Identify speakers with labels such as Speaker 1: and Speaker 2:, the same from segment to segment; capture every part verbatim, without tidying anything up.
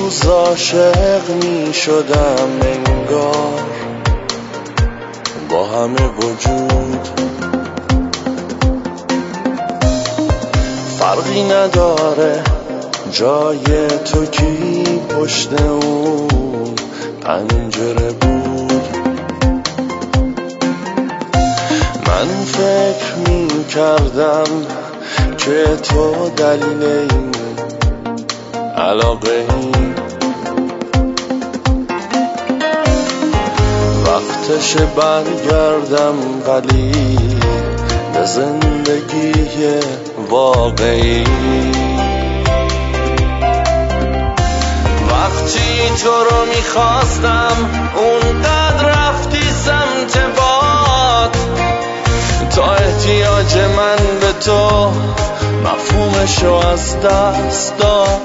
Speaker 1: روز عاشق می شدم انگار با همه وجود، فرقی نداره جای تو کی پشت اون پنجره بود. من فکر می کردم که تو دلیل این علاقه ای، وقتش برگردم ولی به زندگی واقعی. وقتی تو رو میخواستم اونقدر رفتی سمت باد، تا احتیاج من به تو مفهومشو از دست داد.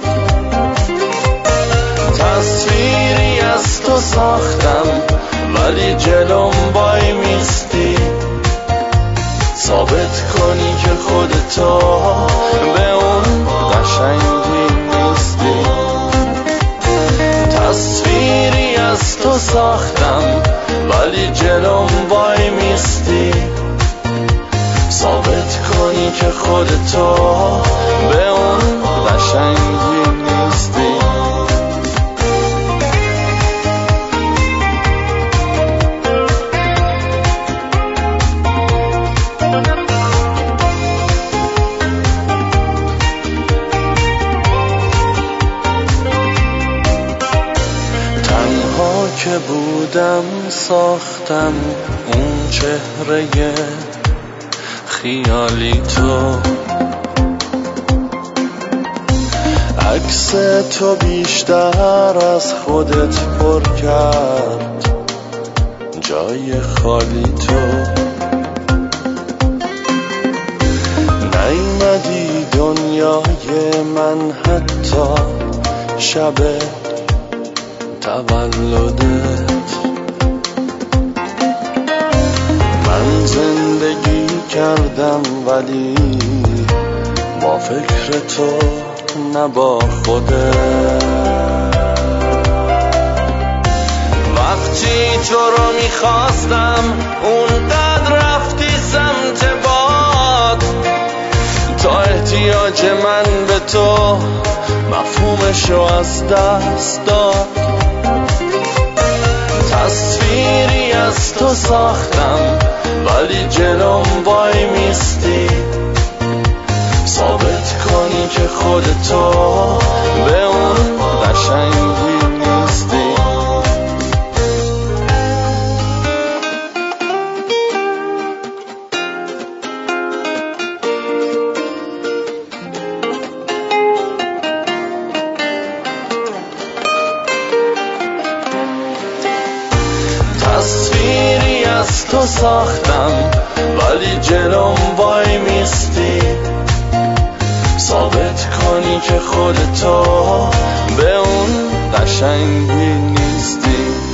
Speaker 1: تصویری از تو ساختم ولی جلوم وای میستی، ثابت کنی که خودتو به اون قشنگی نیستی. تصویری از تو ساختم ولی جلوم وای میستی، ثابت کنی که خودتو به اون قشنگی نیستی. تنها که بودم ساختم اون چهره خیالی تو، عکس تو بیشتر از خودت پر کرد جای خالی تو. نیومدی دنیای من حتی شب تولدت. من زندگی کردم ولی با فکر تو نه با خودت. وقتی تو رو میخواستم اونقدر رفتی سمت باد، تا احتیاج من به تو مفهومشو از دست داد. تصویری از تو ساختم ولی جلوم وای میستی، ثابت کنی که خودتو به اون قشنگی نیستی. تصویری از تو ساختم ولی جلوم وای میستی، ثابت کنی که خودتو به اون قشنگی نیستی.